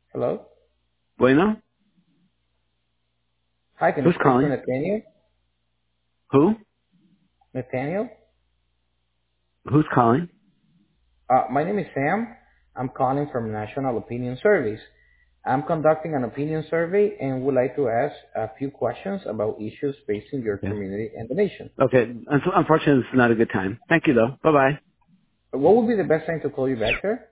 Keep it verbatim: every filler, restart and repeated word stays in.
Hello? Bueno? Hi, can you Who's speak to calling? Nathaniel? Who? Nathaniel? Who's calling? Uh, my name is Sam. I'm calling from National Opinion Surveys. I'm conducting an opinion survey and would like to ask a few questions about issues facing your Okay. community and the nation. Okay. Un- Unfortunately, this is not a good time. Thank you, though. Bye-bye. What would be the best time to call you back, sir?